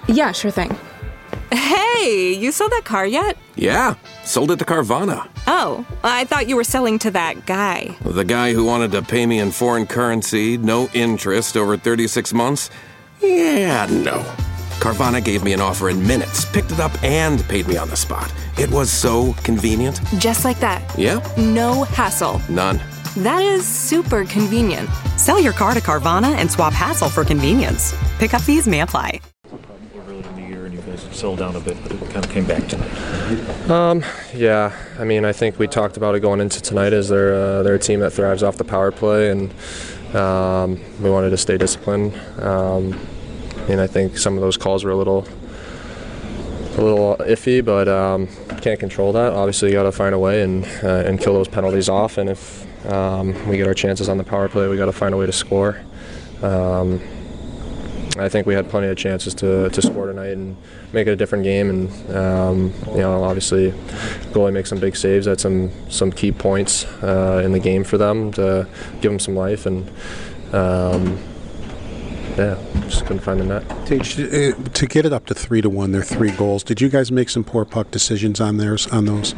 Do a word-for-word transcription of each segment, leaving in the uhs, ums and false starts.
Yeah, sure thing. Hey, you sold that car yet? Yeah, sold it to Carvana. Oh, I thought you were selling to that guy. The guy who wanted to pay me in foreign currency, no interest, over thirty-six months? Yeah, no. Carvana gave me an offer in minutes, picked it up, and paid me on the spot. It was so convenient. Just like that. Yeah. No hassle. None. That is super convenient. Sell your car to Carvana and swap hassle for convenience. Pickup fees may apply. Early in the year, and you guys settled down a bit, but it kind of came back to it. Um, yeah, I mean, I think we talked about it going into tonight. As they're uh, they're a team that thrives off the power play, and um, we wanted to stay disciplined. Um, and I think some of those calls were a little a little iffy, but um, can't control that. Obviously, you got to find a way and uh, and kill those penalties off. And if um, we get our chances on the power play, we got to find a way to score. Um, I think we had plenty of chances to, to score tonight and make it a different game. And um, you know, obviously, goalie makes some big saves at some some key points uh, in the game for them to give them some life. And um, yeah, just couldn't find the net. Tage, uh, to get it up to three to one, there are three goals. Did you guys make some poor puck decisions on theirs on those?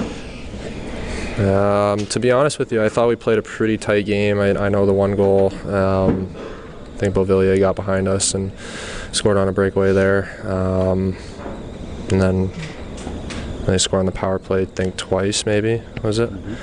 Um, to be honest with you, I thought we played a pretty tight game. I, I know the one goal. Um, I think Beauvillier got behind us and scored on a breakaway there. Um, and then they scored on the power play, I think twice maybe, was it? Mm-hmm.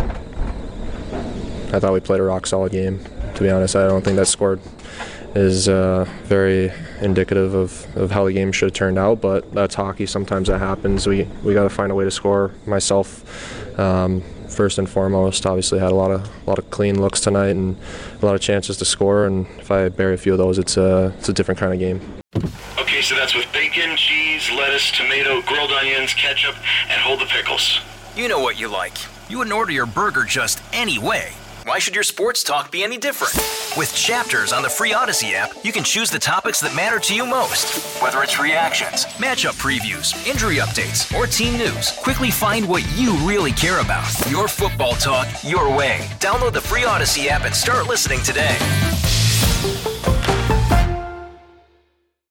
I thought we played a rock-solid game, to be honest. I don't think that scored is uh, very indicative of, of how the game should have turned out, but that's hockey. Sometimes that happens. We we got to find a way to score. Myself, um, first and foremost, obviously had a lot of a lot of clean looks tonight and a lot of chances to score. And if I bury a few of those, it's a it's a different kind of game. Okay, so that's with bacon, cheese, lettuce, tomato, grilled onions, ketchup, and hold the pickles. You know what you like. You wouldn't order your burger just any way. Why should your sports talk be any different? With Chapters on the free Odyssey app, you can choose the topics that matter to you most. Whether it's reactions, matchup previews, injury updates, or team news, quickly find what you really care about. Your football talk, your way. Download the free Odyssey app and start listening today.